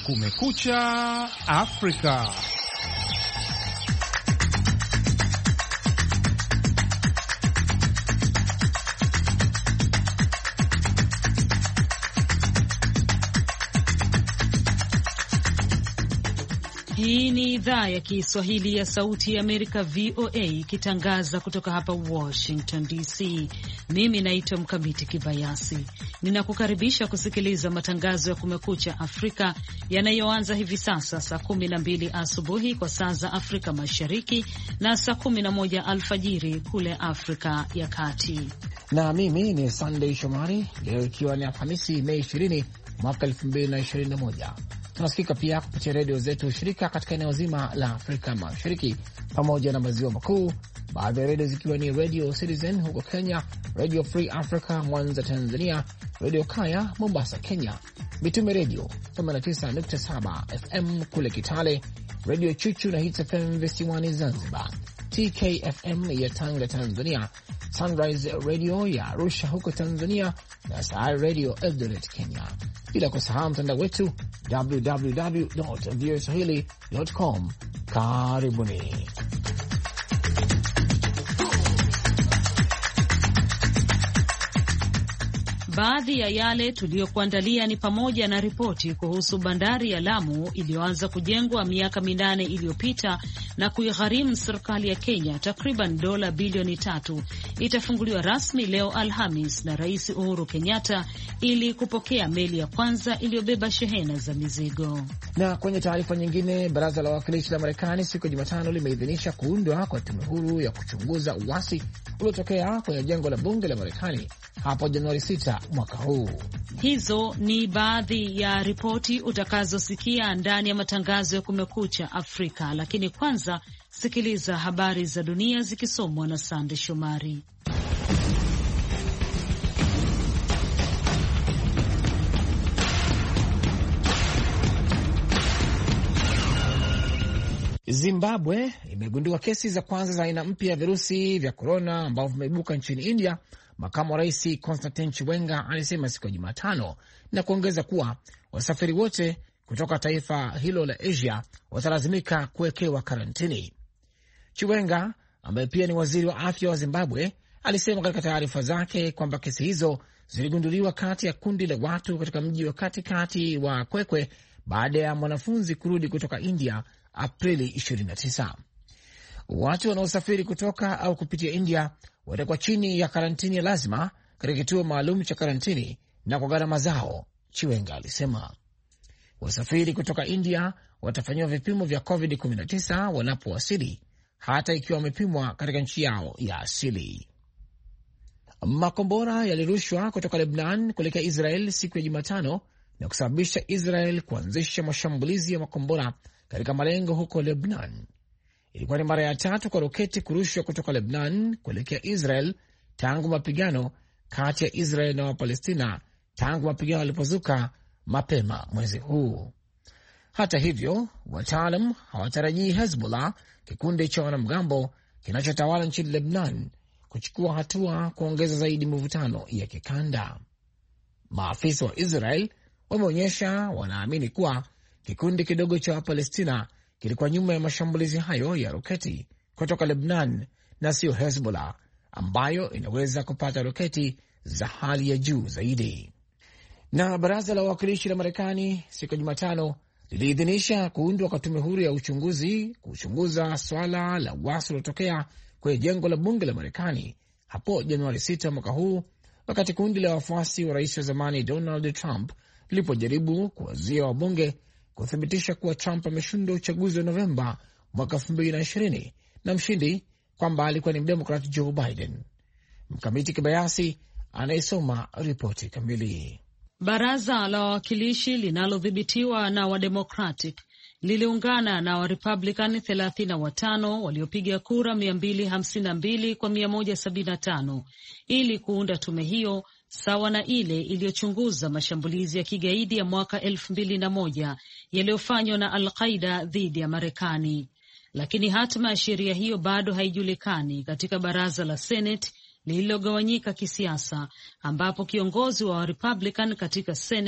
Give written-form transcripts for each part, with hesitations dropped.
Kumekucha Afrika. Hii ni idhaa ya Kiswahili ya Sauti ya Amerika, VOA, ikitangaza kutoka hapa Washington DC. Mimi naitwa Mkamiti Kibayasi. Ninakukaribisha kusikiliza matangazo ya Kumekucha Afrika yanayoanza hivi sasa saa 12 asubuhi kwa saa za Afrika Mashariki na saa 11 alfajiri kule Afrika ya Kati. Na mimi ni Sunday Shomari. Leo ikiwa ni Alhamisi, Mei 20 mwaka 2021. Tunasikika pia kupitia redio zetu shirika katika eneo zima la Afrika Mashariki pamoja na maziwa makuu, baadhi ya redio zikiwa ni Radio Citizen huko Kenya, Radio Free Africa Mwanza Tanzania, Radio Kaya Mombasa Kenya, Mitume Radio 89.7 FM kule Kitale, Radio Chuchu na Hits FM visiwani Zanzibar, TKFM ya Tanga Tanzania, Sunrise Radio ya Arusha huko Tanzania na Sahara Radio Eldoret Kenya, bila kusahau mtandao wetu www.voaswahili.com. Karibuni. Baadhi ya yale tuliyokuandalia ni pamoja na ripoti kuhusu bandari ya Lamu iliyoanza kujengwa miaka 8 iliyopita na kuigharimu serikali ya Kenya takriban dola bilioni 3 itafunguliwa rasmi leo Alhamis na Rais Uhuru Kenyatta ili kupokea meli ya kwanza iliyobeba shehena za mizigo. Na kwenye taarifa nyingine, baraza la wawakilishi la Marekani siku ya Jumatano limeidhinisha kuundwa kwa tume huru ya kuchunguza uasi uliotokea kwenye jengo la bunge la Marekani hapo Januari 6 mwaka huu. Hizo ni baadhi ya ripoti utakazosikia ndani ya matangazo ya Kumekucha Afrika, lakini kwanza sikiliza habari za dunia zikisomwa na Sande Shomari. Zimbabwe imegundua kesi za kwanza za aina mpya ya virusi vya korona ambavyo vimeibuka nchini India. Makamu wa rais Constantine Chiwenga alisema siku ya Jumatano na kuongeza kuwa wasafiri wote kutoka taifa hilo la Asia watalazimika kuwekewa karantini. Chiwenga ambaye pia ni waziri wa afya wa Zimbabwe alisema katika taarifa zake kwamba kesi hizo ziligunduliwa kati ya kundi la watu katika mji wa katikati wa Kwekwe baada ya mwanafunzi kurudi kutoka India Aprili 29. Watu wanaosafiri kutoka au kupitia India watakuwa chini ya karantini ya lazima katika kituo maalum cha karantini na kwa gharama zao, Chiwenga alisema. Wasafiri kutoka India watafanyiwa vipimo vya COVID-19 wanapowasili, hata ikiwa wamepimwa katika nchi yao ya asili. Makombora yalirushwa kutoka Lebanon kuelekea Israel siku ya Jumatano na kusababisha Israel kuanzisha mashambulizi ya makombora katika malengo huko Lebanon. Ilikuwa ni mara ya 3 kwa roketi kurushwa kutoka Lebanon kuelekea Israel tangu mapigano kati ya Israel na Wapalestina tangu mapigano yalipozuka mapema mwezi huu. Hata hivyo, wataalam hawatarajii Hezbollah, kikundi cha wanamgambo kinachotawala nchini Lebanon, kuchukua hatua kuongeza zaidi mivutano ya kikanda. Maafisa wa Israel wameonyesha wanaamini kuwa kikundi kidogo cha Wapalestina kilikuwa nyuma ya mashambulizi hayo ya roketi kutoka Lebanon na sio Hezbollah ambayo inaweza kupata roketi za hali ya juu zaidi. Na baraza la wawakilishi la Marekani siku ya Jumatano liliidhinisha kuundwa kwa tume huru ya uchunguzi kuchunguza swala la uasi uliotokea kwenye jengo la bunge la Marekani hapo Januari 6 mwaka huu, wakati kundi la wafuasi wa rais wa zamani Donald Trump lilipojaribu kuwazuia wabunge kuthibitisha kuwa Trump ameshinda uchaguzi wa Novemba mwaka 2020 na mshindi kwamba alikuwa ni Mdemokrat Joe Biden. Mkamiti Kibayasi anayesoma ripoti kamili. Baraza la wawakilishi linalodhibitiwa na Wademokratic liliungana na Warepublican 35 waliopiga kura 252 kwa 175 ili kuunda tume hiyo sawa na ile iliyochunguza mashambulizi ya kigaidi ya mwaka 2001 yaliyofanywa na Al-Qaida dhidi ya Marekani. Lakini hatima ya sheria hiyo bado haijulikani katika baraza la Senate lililogawanyika kisiasa, ambapo kiongozi wa Republican katika Senate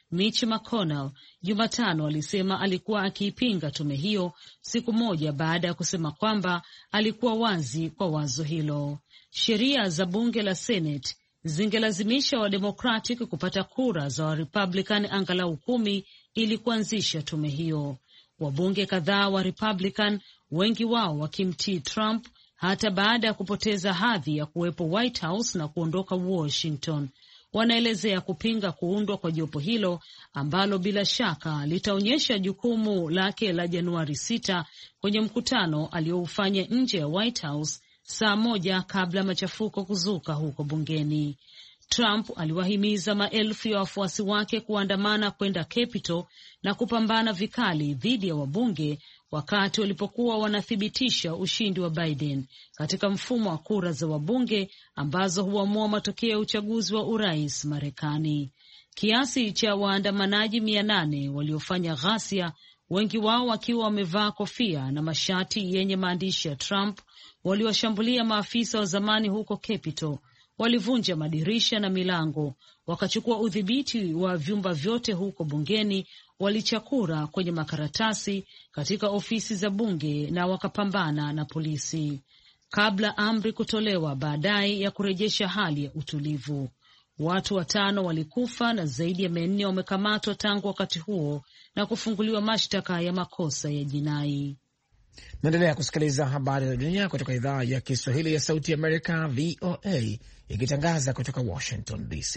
Mitch McConnell, Jumatano alisema alikuwa akiipinga tume hiyo siku moja baada ya kusema kwamba alikuwa wazi kwa wazo hilo. Sheria za bunge la Senate zingelazimisha Wademokratic kupata kura za Warepublican angalau 10 ili kuanzisha tume hiyo. Wabunge kadhaa wa Republican, wengi wao wakimtii Trump hata baada ya kupoteza hadhi ya kuwepo White House na kuondoka Washington, wanaelezea kupinga kuundwa kwa jopo hilo ambalo bila shaka litaonyesha jukumu lake la Januari 6 kwenye mkutano alioufanya nje ya White House saa moja kabla machafuko kuzuka huko bungeni. Trump aliwahimiza maelfu ya wafuasi wake kuandamana kwenda Capitol na kupambana vikali dhidi ya wabunge wakati walipokuwa wanathibitisha ushindi wa Biden katika mfumo wa kura za wabunge ambazo huamua matokeo ya uchaguzi wa urais Marekani. Kiasi cha waandamanaji 800 waliofanya ghasia, wengi wao wakiwa wamevaa kofia na mashati yenye maandishi ya Trump, waliwashambulia maafisa wa zamani huko Capitol, walivunja madirisha na milango, wakachukua udhibiti wa vyumba vyote huko bungeni, walichakura kwenye makaratasi katika ofisi za bunge na wakapambana na polisi kabla amri kutolewa baadaye ya kurejesha hali ya utulivu. Watu 5 walikufa na zaidi ya 400 wamekamatwa tangu wakati huo na kufunguliwa mashtaka ya makosa ya jinai. Naendelea kusikiliza habari za dunia kutoka idhaa ya Kiswahili ya Sauti ya Amerika, VOA, ikitangaza kutoka Washington DC.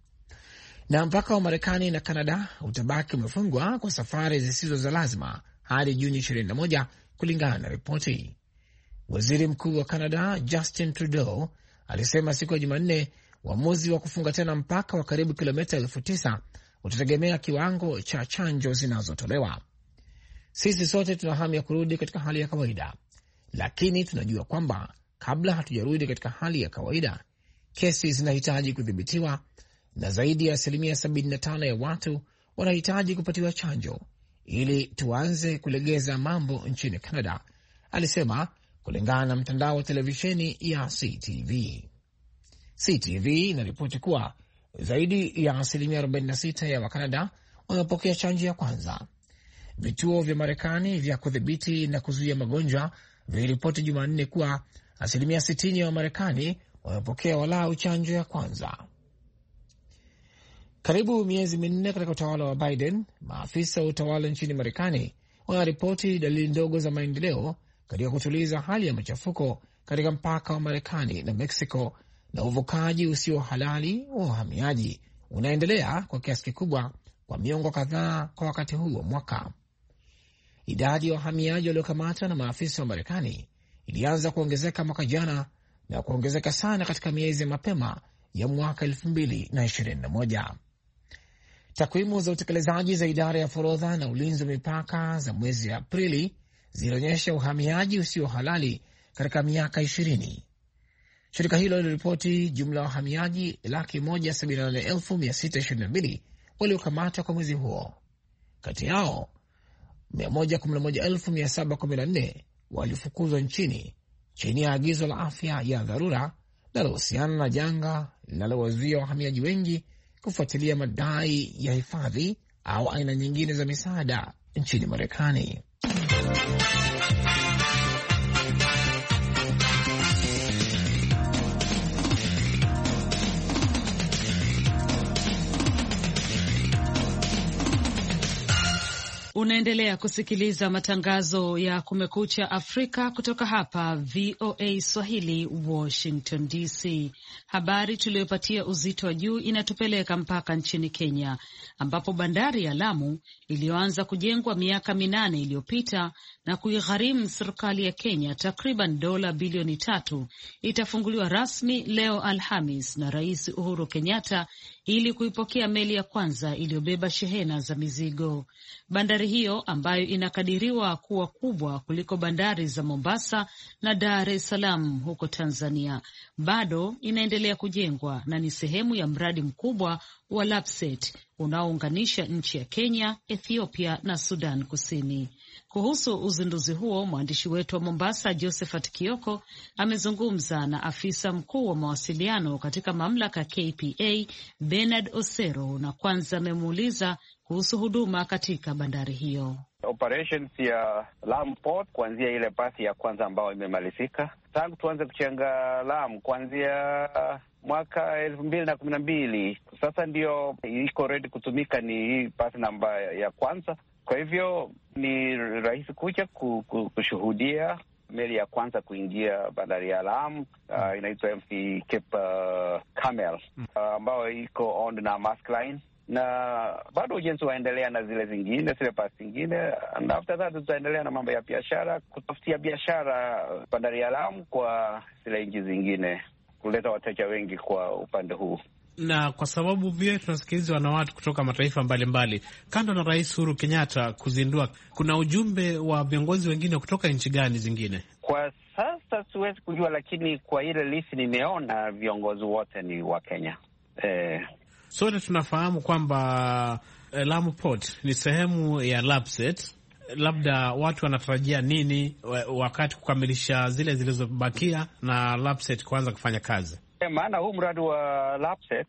Na mpaka wa Marekani na Kanada utabaki umefungwa kwa safari zisizo za lazima hadi Juni 21 kulingana na ripoti. Waziri Mkuu wa Kanada Justin Trudeau alisema siku ya Jumanne uamuzi wa kufunga tena mpaka wa karibu kilomita 9,000 utategemea kiwango cha chanjo zinazotolewa. Sisi sote tuna hamu ya kurudi katika hali ya kawaida, lakini tunajua kwamba kabla hatujarudi katika hali ya kawaida, kesi zinahitaji kudhibitiwa na zaidi ya 75% ya watu wanahitaji kupatiwa chanjo ili tuanze kulegeza mambo nchini Canada, alisema, kulingana na mtandao wa televisheni ya CTV. CTV inaripoti kuwa zaidi ya 46% ya Wakanada wamepokea chanjo ya kwanza. Vituo vya Marekani vya kudhibiti na kuzuia magonjwa viliripoti Jumanne kuwa 60% ya Wamarekani wamepokea walau chanjo ya kwanza. Karibu miezi minne katika utawala wa Biden, maafisa wa utawala nchini Marekani wanaripoti dalili ndogo za maendeleo katika kutuliza hali ya machafuko katika mpaka wa Marekani na Mexico, na uvukaji usio halali wa wahamiaji unaendelea kwa kiasi kikubwa kwa miongo kadhaa kwa wakati huu wa mwaka. Idadi ya wahamiaji waliokamatwa na maafisa wa Marekani ilianza kuongezeka mwaka jana na kuongezeka sana katika miezi ya mapema ya mwaka 2021. Takwimu za utekelezaji za idara ya forodha na ulinzi wa mipaka za mwezi Aprili zilionyesha uhamiaji usio halali katika miaka 20. Shirika hilo liliripoti jumla ya wahamiaji 178,622 waliokamatwa kwa mwezi huo. Kati yao 111,714 walifukuzwa nchini chini ya agizo la afya ya dharura linalohusiana na janga linalowazuia wahamiaji wengi kufuatilia madai ya hifadhi au aina nyingine za misaada nchini Marekani. Unaendelea kusikiliza matangazo ya Kumekucha Afrika kutoka hapa VOA Swahili, Washington DC. Habari tuliyopatia uzito wa juu inatupeleka mpaka nchini Kenya, ambapo bandari ya Lamu iliyoanza kujengwa miaka 8 iliyopita na kuigharimu serikali ya Kenya takriban dola bilioni 3 itafunguliwa rasmi leo Alhamis na Rais Uhuru Kenyatta ili kuipokea meli ya kwanza iliyobeba shehena za mizigo. Bandari hiyo ambayo inakadiriwa kuwa kubwa kuliko bandari za Mombasa na Dar es Salaam huko Tanzania bado inaendelea kujengwa na ni sehemu ya mradi mkubwa wa Lapset unaounganisha nchi ya Kenya, Ethiopia na Sudan Kusini. Kuhusu uzinduzi huo, mwandishi wetu wa Mombasa Josephat Kioko amezungumza na afisa mkuu wa mawasiliano katika mamlaka KPA Bernard Osero, na kwanza amemuuliza kuhusu huduma katika bandari hiyo. Operations ya Lamu Port kuanzia ile basi ya kwanza ambayo imemalizika tangu tuanze kuchenga Lamu kuanzia mwaka 2012. Sasa ndio iko ready kutumika, ni hii basi namba ya kwanza. Kwa hivyo ni rahisi kuja kushuhudia meli ya kwanza kuingia bandari ya Lamu, inaitwa MV Cape Camel, ambayo iko owned na Maersk Line, na bado ujenzi waendelea na zile zingine, zile basi zingine, na after that tutaendelea na mambo ya biashara, kutafutia biashara bandari ya Lamu kwa zile nchi zingine, kuleta wateja wengi kwa upande huu. Na kwa sababu vile tunasikilizwa na watu kutoka mataifa mbalimbali, kando na Rais Uhuru Kenyatta kuzindua, kuna ujumbe wa viongozi wengine kutoka nchi gani zingine? Kwa sasa siwezi kujua, lakini kwa ile list nimeona viongozi wote ni wa Kenya. Sote tunafahamu kwamba Lamu Port ni sehemu ya Lapset. Labda watu wanatarajia nini wakati kukamilisha zile zilizobakia na Lapset kuanza kufanya kazi? Maana huu mradi wa Lapset,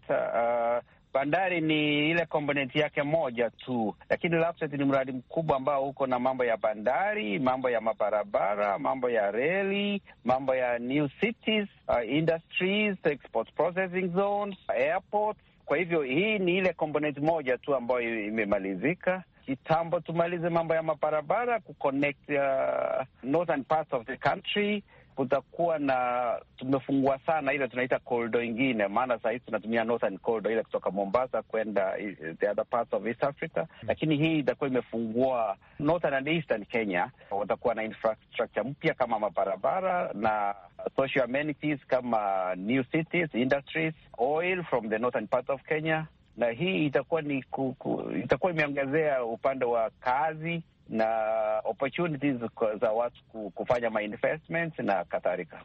bandari ni ile komponenti yake moja tu, lakini Lapset ni mradi mkubwa ambao uko na mambo ya bandari, mambo ya mabarabara, mambo ya reli, mambo ya new cities, industries, export processing zones, airports. Kwa hivyo hii ni ile komponenti moja tu ambayo imemalizika. Kitambo tumalize mambo ya mabarabara, kuconnect northern parts of the country. Kutakuwa na, tumefungua sana ile tunaita corridor ingine, maana sasa hivi tunatumia northern corridor ile kutoka Mombasa kwenda the other parts of East Africa, lakini hii itakuwa imefungua northern and eastern Kenya. Watakuwa na infrastructure mpya kama mabarabara na social amenities kama new cities, industries, oil from the northern part of Kenya, na hii itakuwa itakuwa imeongezea upande wa kazi na opportunities za watu kufanya my investments na kadhalika.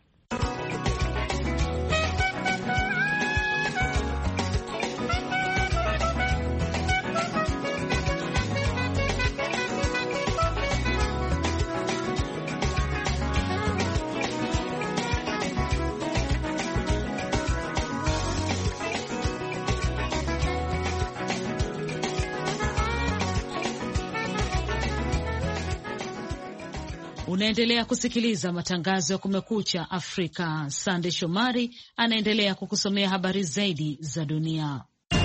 Unaendelea kusikiliza matangazo ya Kumekucha Afrika. Sande Shomari anaendelea kukusomea habari zaidi za dunia.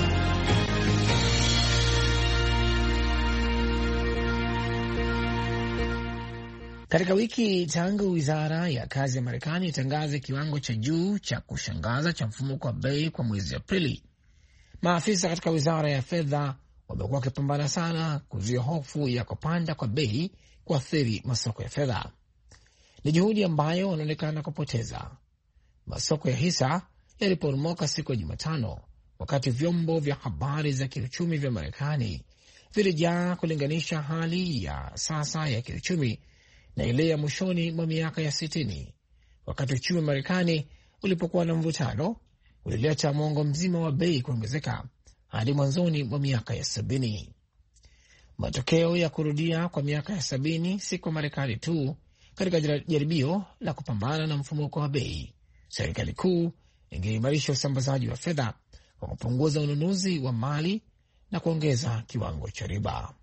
Katika wiki tangu wizara ya kazi ya Marekani itangaze kiwango cha juu cha kushangaza cha mfumuko wa bei kwa mwezi Aprili, maafisa katika wizara ya fedha wamekuwa wakipambana sana kuzuia hofu ya kupanda kwa bei kuathiri masoko ya fedha. Ni juhudi ambayo wanaonekana kupoteza. Masoko ya hisa yaliporomoka siku ya Jumatano wakati vyombo vya habari za kiuchumi vya Marekani vilijaa kulinganisha hali ya sasa ya kiuchumi na ile ya mwishoni mwa miaka ya 60, wakati uchumi wa Marekani ulipokuwa na mvutano ulileta mwongo mzima wa bei kuongezeka hadi mwanzoni mwa miaka ya 70. Matokeo ya kurudia kwa miaka ya 70 si kwa Marekani tu. Katika jaribio la kupambana na mfumuko wa bei, serikali kuu ingeimarisha usambazaji wa fedha kwa kupunguza ununuzi wa mali na kuongeza kiwango cha riba.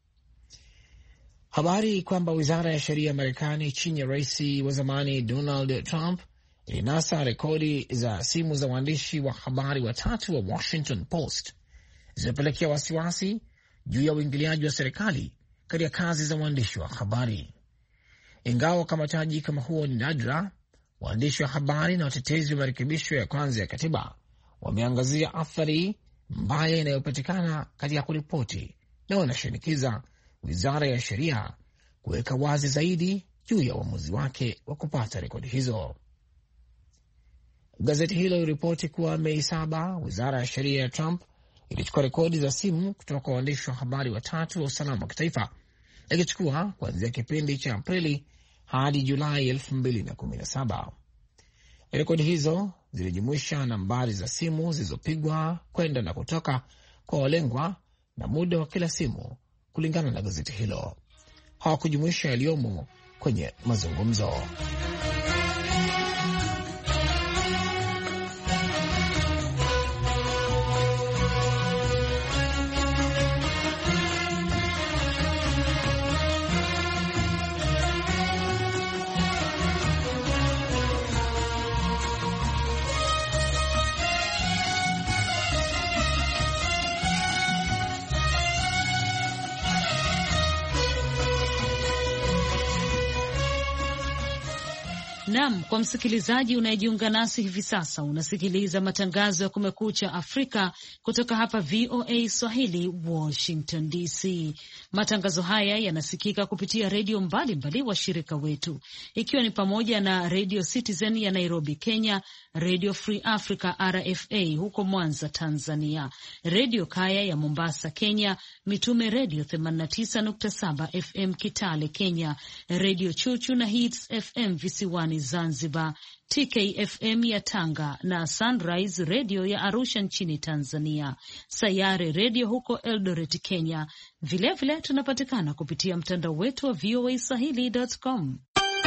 Habari kwamba wizara ya sheria ya Marekani chini ya rais wa zamani Donald Trump ilinasa rekodi za simu za waandishi wa habari watatu wa Washington Post zimepelekea wasiwasi juu ya uingiliaji wa serikali katika kazi za waandishi wa habari. Ingawa ukamataji kama huo ni nadra, waandishi wa habari na watetezi wa marekebisho ya kwanza ya katiba wameangazia athari mbaya inayopatikana katika kuripoti na wanashinikiza wizara ya sheria kuweka wazi zaidi juu ya uamuzi wake wa kupata rekodi hizo. Gazeti hilo liliripoti kuwa Mei 7 wizara ya sheria ya Trump ilichukua rekodi za simu kutoka kwa waandishi wa habari watatu wa usalama wa kitaifa, ikichukua kuanzia kipindi cha Aprili hadi Julai 2017. Rekodi hizo zilijumuisha nambari za simu zilizopigwa kwenda na kutoka kwa walengwa na muda wa kila simu, kulingana na gazeti hilo. hawakujumuisha yaliyomo kwenye mazungumzo. Naam, kwa msikilizaji unayejiunga nasi hivi sasa, unasikiliza matangazo ya Kumekucha Afrika kutoka hapa VOA Swahili, Washington DC. Matangazo haya yanasikika kupitia redio mbalimbali washirika wetu, ikiwa ni pamoja na Radio Citizen ya Nairobi, Kenya, Radio Free Africa RFA huko Mwanza, Tanzania, Radio Kaya ya Mombasa, Kenya, Mitume Radio 89.7 FM Kitale, Kenya, Radio Chuchu na Hits FM visiwani Zanzibar, TKFM ya Tanga na Sunrise Radio ya Arusha nchini Tanzania, Sayare Radio huko Eldoret, Kenya. Vilevile tunapatikana kupitia mtandao wetu wa voaswahili.com.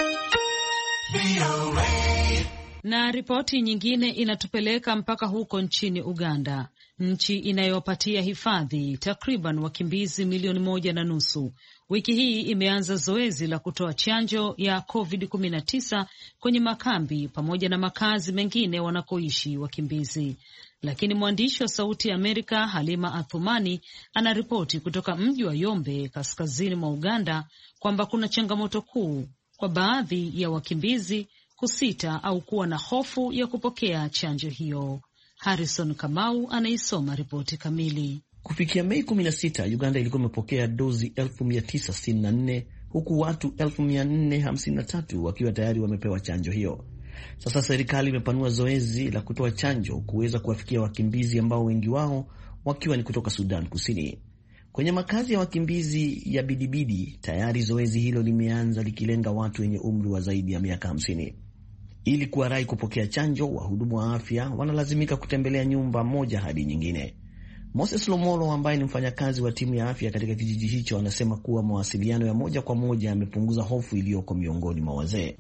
Na ripoti nyingine inatupeleka mpaka huko nchini Uganda, nchi inayopatia hifadhi takriban wakimbizi 1.5 milioni. Wiki hii imeanza zoezi la kutoa chanjo ya COVID-19 kwenye makambi pamoja na makazi mengine wanakoishi wakimbizi. Lakini mwandishi wa Sauti ya Amerika Halima Athumani anaripoti kutoka mji wa Yombe kaskazini mwa Uganda kwamba kuna changamoto kuu kwa baadhi ya wakimbizi kusita au kuwa na hofu ya kupokea chanjo hiyo. Harrison Kamau anaisoma ripoti kamili. Kufikia Mei 16, Uganda ilikuwa imepokea dozi 1964 huku watu 1453 wakiwa tayari wamepewa chanjo hiyo. Sasa serikali imepanua zoezi la kutoa chanjo kuweza kuwafikia wakimbizi ambao wengi wao wakiwa ni kutoka Sudan Kusini. Kwenye makazi ya wakimbizi ya Bidibidi, tayari zoezi hilo limeanza likilenga watu wenye umri wa zaidi ya miaka 50. Ili kuwarai kupokea chanjo, wahudumu wa afya wanalazimika kutembelea nyumba moja hadi nyingine. Moses Lomolo ambaye ni mfanyakazi wa timu ya afya katika kijiji hicho anasema kuwa mawasiliano ya moja kwa moja yamepunguza hofu iliyoko miongoni mwa wazee.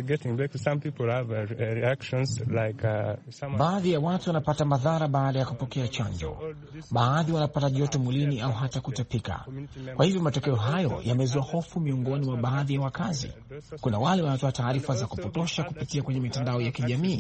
Baadhi ya watu wanapata madhara baada ya kupokea chanjo. Baadhi wanapata joto mwilini au hata kutapika. Kwa hivyo matokeo hayo yamezua hofu miongoni mwa baadhi ya wakazi. Kuna wale wanatoa taarifa za kupotosha kupitia kwenye mitandao ya kijamii.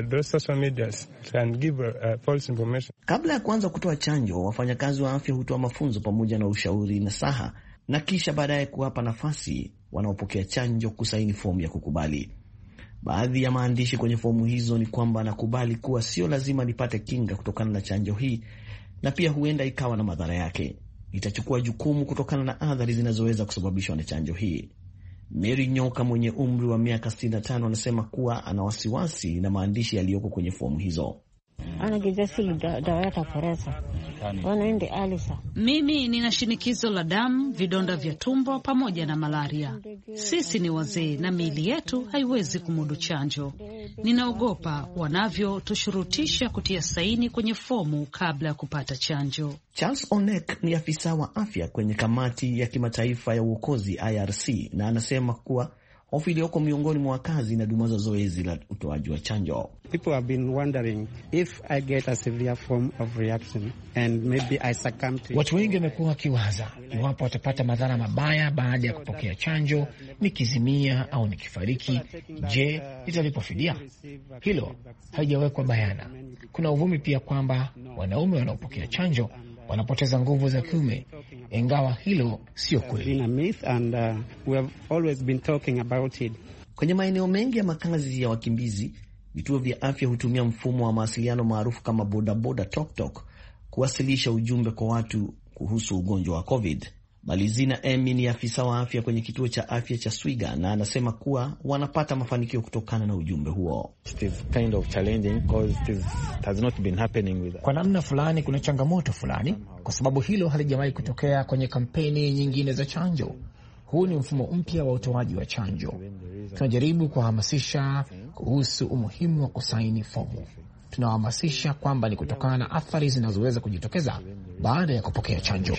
Kabla ya kuanza kutoa chanjo, wafanyakazi wa afya hutoa mafunzo pamoja na ushauri na saha, na kisha baadaye kuwapa nafasi wanaopokea chanjo kusaini fomu ya kukubali. Baadhi ya maandishi kwenye fomu hizo ni kwamba nakubali kuwa sio lazima nipate kinga kutokana na chanjo hii, na pia huenda ikawa na madhara yake. Nitachukua jukumu kutokana na athari zinazoweza kusababishwa na chanjo hii. Mary Nyoka mwenye umri wa miaka 65 anasema kuwa ana wasiwasi na maandishi yaliyoko kwenye fomu hizo. Mimi nina shinikizo la damu, vidonda vya tumbo pamoja na malaria. Sisi ni wazee na miili yetu haiwezi kumudu chanjo. Ninaogopa wanavyotushurutisha kutia saini kwenye fomu kabla ya kupata chanjo. Charles Onek ni afisa wa afya kwenye kamati ya kimataifa ya uokozi IRC na anasema kuwa hofu iliyoko miongoni mwa wakazi inadumaza zoezi la utoaji wa chanjo. People have been wondering if I get a severe form of reaction and maybe I succumb to it. Watu wengi wamekuwa wakiwaza iwapo watapata madhara mabaya baada ya kupokea chanjo, nikizimia au nikifariki, je, nitalipwa fidia? Hilo haijawekwa bayana. Kuna uvumi pia kwamba wanaume wanaopokea chanjo wanapoteza nguvu za kiume, ingawa hilo sio kweli. Kwenye maeneo mengi ya makazi ya wakimbizi, vituo vya afya hutumia mfumo wa mawasiliano maarufu kama bodaboda tok-tok kuwasilisha ujumbe kwa watu kuhusu ugonjwa wa COVID. Malizina Emi ni afisa wa afya kwenye kituo cha afya cha Swiga na anasema kuwa wanapata mafanikio kutokana na ujumbe huo. Kwa namna fulani kuna changamoto fulani kwa sababu hilo halijawahi kutokea kwenye kampeni nyingine za chanjo. Huu ni mfumo mpya wa utoaji wa chanjo. Tunajaribu kuhamasisha kuhusu umuhimu wa kusaini fomu. tunawahamasisha kwamba ni kutokana na athari zinazoweza kujitokeza baada ya kupokea chanjo.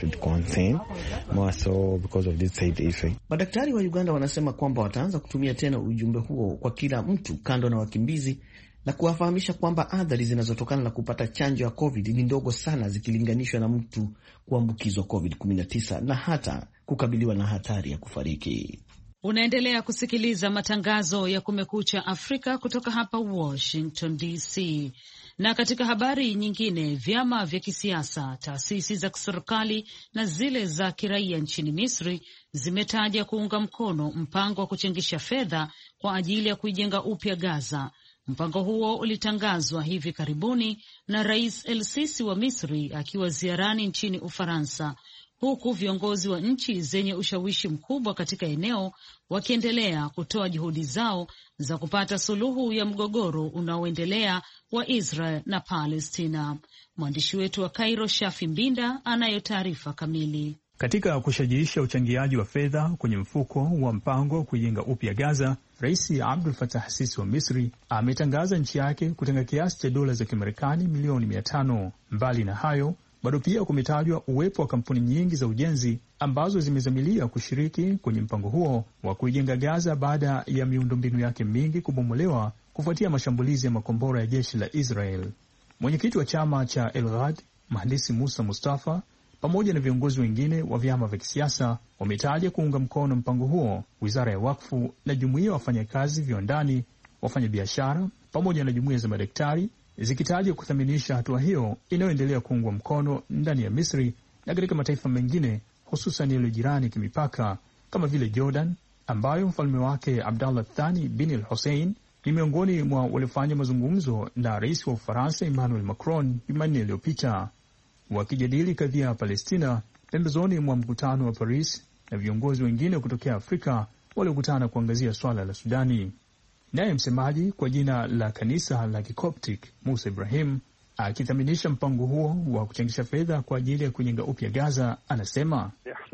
Madaktari wa Uganda wanasema kwamba wataanza kutumia tena ujumbe huo kwa kila mtu kando na wakimbizi, na kuwafahamisha kwamba athari zinazotokana na kupata chanjo ya COVID ni ndogo sana zikilinganishwa na mtu kuambukizwa COVID-19 na hata kukabiliwa na hatari ya kufariki. Unaendelea kusikiliza matangazo ya Kumekucha Afrika kutoka hapa Washington DC. Na katika habari nyingine, vyama vya kisiasa, taasisi za kiserikali na zile za kiraia nchini Misri zimetaja kuunga mkono mpango wa kuchangisha fedha kwa ajili ya kuijenga upya Gaza. Mpango huo ulitangazwa hivi karibuni na Rais El-Sisi wa Misri akiwa ziarani nchini Ufaransa, huku viongozi wa nchi zenye ushawishi mkubwa katika eneo wakiendelea kutoa juhudi zao za kupata suluhu ya mgogoro unaoendelea wa Israel na Palestina. Mwandishi wetu wa Cairo, Shafi Mbinda, anayo taarifa kamili. Katika kushajiisha uchangiaji wa fedha kwenye mfuko wa mpango wa kujenga upya Gaza, Rais Abdul Fattah Sisi wa Misri ametangaza nchi yake kutenga kiasi cha dola za Kimarekani milioni 500. Mbali na hayo, bado pia kumetajwa uwepo wa kampuni nyingi za ujenzi ambazo zimezamilia kushiriki kwenye mpango huo wa kuijenga Gaza baada ya miundombinu yake mingi kubomolewa kufuatia mashambulizi ya makombora ya jeshi la Israel. Mwenyekiti wa chama cha El-Ghad, Mhandisi Musa Mustafa, pamoja na viongozi wengine wa vyama vya kisiasa wametaja kuunga mkono mpango huo, wizara ya wakfu na jumuiya ya wafanyakazi viwandani, wafanyabiashara pamoja na jumuiya za madaktari zikitaja kuthaminisha hatua hiyo inayoendelea kuungwa mkono ndani ya Misri na katika mataifa mengine, hususan yale jirani kimipaka kama vile Jordan, ambayo mfalme wake Abdallah Thani bin al-Hussein ni miongoni mwa waliofanya mazungumzo na rais wa Ufaransa Emmanuel Macron Jumanne iliyopita, wakijadili kadhia ya Palestina pembezoni mwa mkutano wa Paris na viongozi wengine kutokea Afrika waliokutana kuangazia swala la Sudani. Naye msemaji kwa jina la kanisa la Kikoptic Musa Ibrahim, akithaminisha mpango huo wa kuchangisha fedha kwa ajili ya kujenga upya Gaza, anasema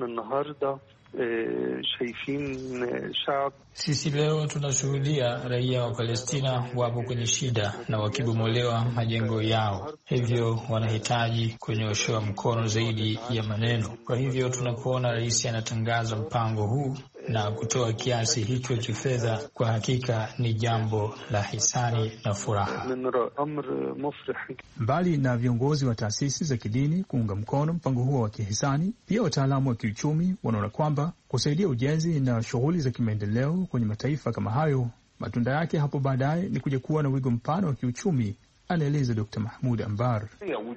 sisi leo tunashuhudia raia wa Palestina wapo kwenye shida na wakibomolewa majengo yao, hivyo wanahitaji kunyoshewa mkono zaidi ya maneno. Kwa hivyo tunapoona rais anatangaza mpango huu na kutoa kiasi hicho cha fedha, kwa hakika ni jambo la hisani na furaha. Mbali na viongozi wa taasisi za kidini kuunga mkono mpango huo wa kihisani, pia wataalamu wa kiuchumi wanaona kwamba kusaidia ujenzi na shughuli za kimaendeleo kwenye mataifa kama hayo, matunda yake hapo baadaye ni kuja kuwa na wigo mpana wa kiuchumi, anaeleza Dr. Mahmoud Ambar.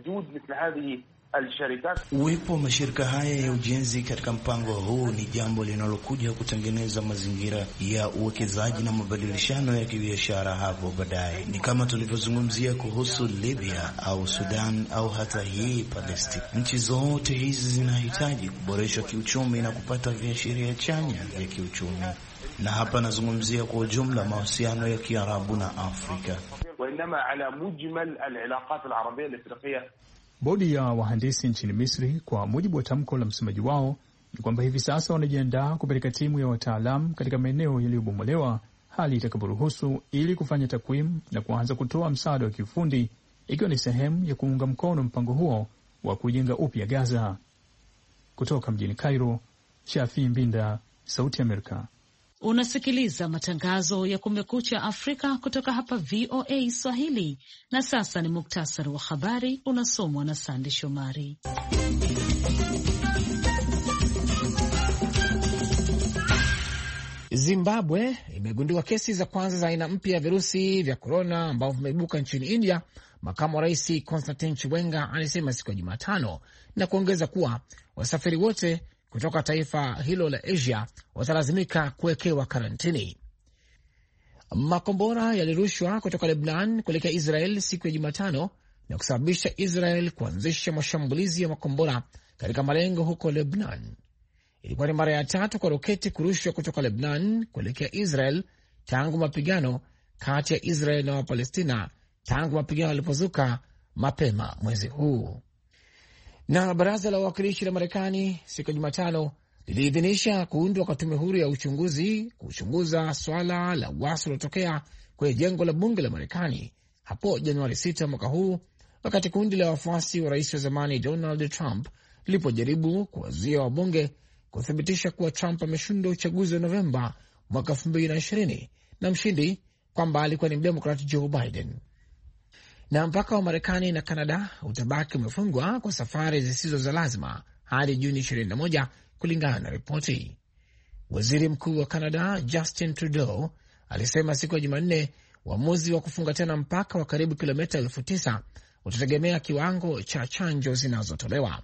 Uwepo wa mashirika haya ya ujenzi katika mpango huu ni jambo linalokuja kutengeneza mazingira ya uwekezaji na mabadilishano ya kibiashara hapo baadaye. Ni kama tulivyozungumzia kuhusu Libya au Sudan au hata hii Palestina. Nchi zote hizi zinahitaji kuboreshwa kiuchumi na kupata viashiria chanya vya kiuchumi. Na hapa nazungumzia kwa ujumla mahusiano ya Kiarabu na Afrika. Bodi ya wahandisi nchini Misri, kwa mujibu wa tamko la msemaji wao, ni kwamba hivi sasa wanajiandaa kupeleka timu ya wataalamu katika maeneo yaliyobomolewa hali itakaporuhusu, ili kufanya takwimu na kuanza kutoa msaada wa kiufundi, ikiwa ni sehemu ya kuunga mkono mpango huo wa kujenga upya Gaza. Kutoka mjini Cairo, Shafi Mbinda, Sauti Amerika. Unasikiliza matangazo ya Kumekucha Afrika kutoka hapa VOA Swahili. Na sasa ni muktasari wa habari unasomwa na Sande Shomari. Zimbabwe imegundua kesi za kwanza za aina mpya ya virusi vya korona ambavyo vimeibuka nchini India, makamu wa rais Constantine Chiwenga alisema siku ya Jumatano, na kuongeza kuwa wasafiri wote kutoka taifa hilo la Asia watalazimika kuwekewa karantini. Makombora yalirushwa kutoka Lebanon kuelekea Israel siku ya Jumatano na kusababisha Israel kuanzisha mashambulizi ya makombora katika malengo huko Lebanon. Ilikuwa ni mara ya tatu kwa roketi kurushwa kutoka Lebanon kuelekea Israel tangu mapigano kati ya Israel na Wapalestina tangu mapigano yalipozuka mapema mwezi huu. Na baraza la wawakilishi la Marekani siku ya Jumatano liliidhinisha kuundwa kwa tume huru ya uchunguzi kuchunguza swala la uasi uliotokea kwenye jengo la bunge la Marekani hapo Januari 6 mwaka huu, wakati kundi la wafuasi wa rais wa zamani Donald Trump lilipojaribu kuwazuia wabunge kuthibitisha kuwa Trump ameshinda uchaguzi wa Novemba mwaka 2020 na mshindi kwamba alikuwa ni Mdemokrat Joe Biden. Na mpaka wa Marekani na Kanada utabaki umefungwa kwa safari zisizo za lazima hadi Juni 21 kulingana na ripoti. Waziri Mkuu wa Kanada Justin Trudeau alisema siku ya Jumanne uamuzi wa kufunga tena mpaka wa karibu kilomita 9,000 utategemea kiwango cha chanjo zinazotolewa.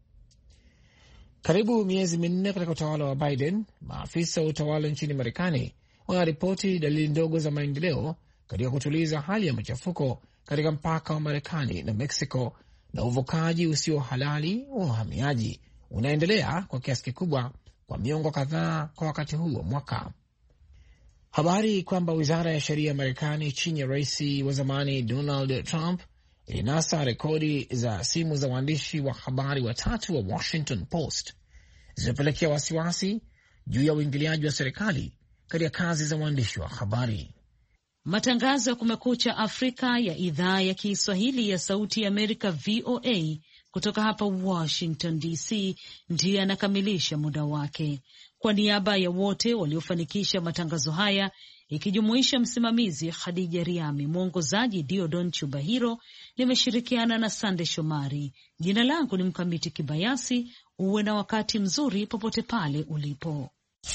Karibu miezi minne katika utawala wa Biden, maafisa wa utawala nchini Marekani wanaripoti dalili ndogo za maendeleo katika kutuliza hali ya machafuko katika mpaka wa Marekani na Mexico, na uvukaji usio halali wa wahamiaji unaendelea kwa kiasi kikubwa kwa miongo kadhaa kwa wakati huu wa mwaka. Habari kwamba wizara ya sheria ya Marekani chini ya rais wa zamani Donald Trump ilinasa rekodi za simu za waandishi wa habari watatu wa Washington Post zimepelekea wasiwasi juu ya uingiliaji wa serikali katika kazi za waandishi wa habari. Matangazo ya Kumekucha Afrika ya idhaa ya Kiswahili ya Sauti ya Amerika VOA kutoka hapa Washington DC ndiye anakamilisha muda wake. Kwa niaba ya wote waliofanikisha matangazo haya, ikijumuisha msimamizi Khadija Riami, mwongozaji Diodon Chubahiro, nimeshirikiana na Sande Shomari. Jina langu ni Mkamiti Kibayasi. Uwe na wakati mzuri popote pale ulipo.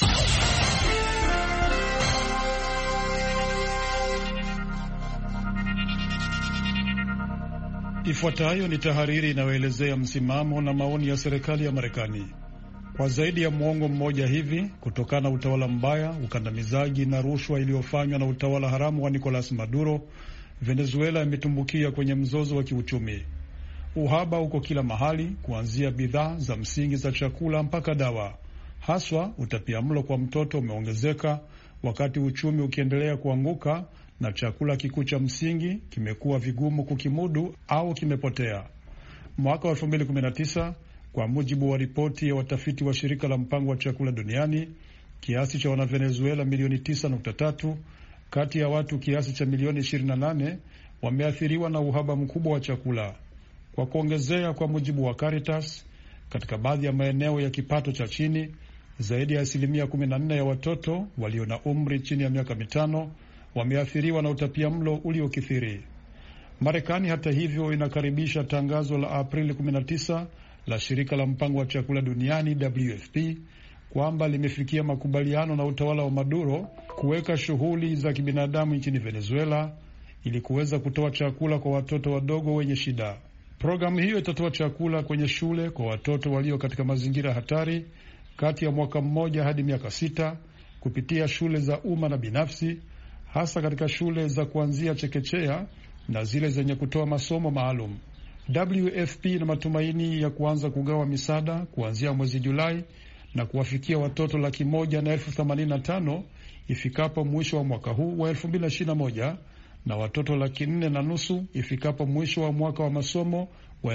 Ifuatayo ni tahariri inayoelezea msimamo na maoni ya serikali ya Marekani. Kwa zaidi ya muongo mmoja hivi, kutokana na utawala mbaya, ukandamizaji na rushwa iliyofanywa na utawala haramu wa Nicolas Maduro, Venezuela imetumbukia kwenye mzozo wa kiuchumi. Uhaba uko kila mahali, kuanzia bidhaa za msingi za chakula mpaka dawa. Haswa utapiamlo kwa mtoto umeongezeka, wakati uchumi ukiendelea kuanguka na chakula kikuu cha msingi kimekuwa vigumu kukimudu au kimepotea. Mwaka wa 2019, kwa mujibu wa ripoti ya watafiti wa shirika la mpango wa chakula duniani, kiasi cha wanavenezuela milioni 9.3 kati ya watu kiasi cha milioni 28 wameathiriwa na uhaba mkubwa wa chakula. Kwa kuongezea, kwa mujibu wa Caritas, katika baadhi ya maeneo ya kipato cha chini, zaidi ya 14% ya watoto walio na umri chini ya miaka 5 wameathiriwa na utapiamlo uliokithiri. Marekani hata hivyo inakaribisha tangazo la Aprili 19 la shirika la mpango wa chakula duniani WFP kwamba limefikia makubaliano na utawala wa Maduro kuweka shughuli za kibinadamu nchini Venezuela ili kuweza kutoa chakula kwa watoto wadogo wenye shida. Programu hiyo itatoa chakula kwenye shule kwa watoto walio katika mazingira hatari kati ya mwaka 1 hadi miaka 6 kupitia shule za umma na binafsi, hasa katika shule za kuanzia chekechea na zile zenye kutoa masomo maalum. WFP ina matumaini ya kuanza kugawa misaada kuanzia mwezi Julai na kuwafikia watoto 185,000 ifikapo mwisho wa mwaka huu wa 2021 na watoto 450,000 ifikapo mwisho wa mwaka wa masomo wa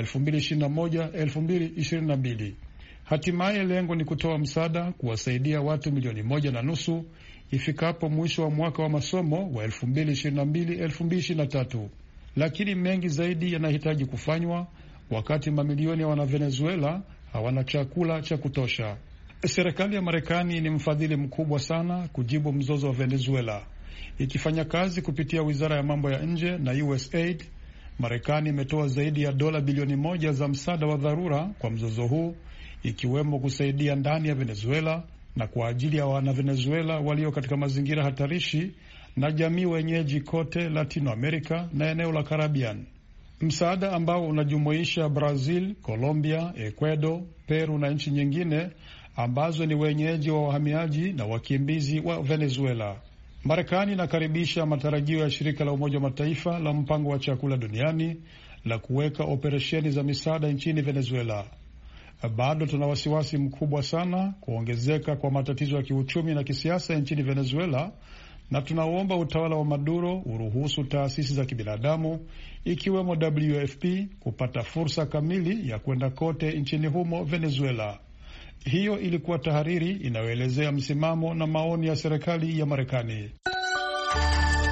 2021-2022. Hatimaye lengo ni kutoa msaada kuwasaidia watu 1.5 ifikapo mwisho wa mwaka wa masomo wa 2022-2023. Lakini mengi zaidi yanahitaji kufanywa wakati mamilioni ya Wanavenezuela hawana chakula cha kutosha. Serikali ya Marekani ni mfadhili mkubwa sana kujibu mzozo wa Venezuela. Ikifanya kazi kupitia Wizara ya Mambo ya Nje na USAID, Marekani imetoa zaidi ya dola bilioni 1 za msaada wa dharura kwa mzozo huu, ikiwemo kusaidia ndani ya Venezuela na kwa ajili ya Wanavenezuela walio katika mazingira hatarishi na jamii wenyeji kote Latino America na eneo la Caribbean. Msaada ambao unajumuisha Brazil, Colombia, Ecuador, Peru na nchi nyingine ambazo ni wenyeji wa wahamiaji na wakimbizi wa Venezuela. Marekani inakaribisha matarajio ya shirika la Umoja wa Mataifa la mpango wa chakula duniani la kuweka operesheni za misaada nchini Venezuela. Bado tuna wasiwasi mkubwa sana kuongezeka kwa matatizo ya kiuchumi na kisiasa nchini Venezuela, na tunaomba utawala wa Maduro uruhusu taasisi za kibinadamu ikiwemo WFP kupata fursa kamili ya kwenda kote nchini humo Venezuela. Hiyo ilikuwa tahariri inayoelezea msimamo na maoni ya serikali ya Marekani.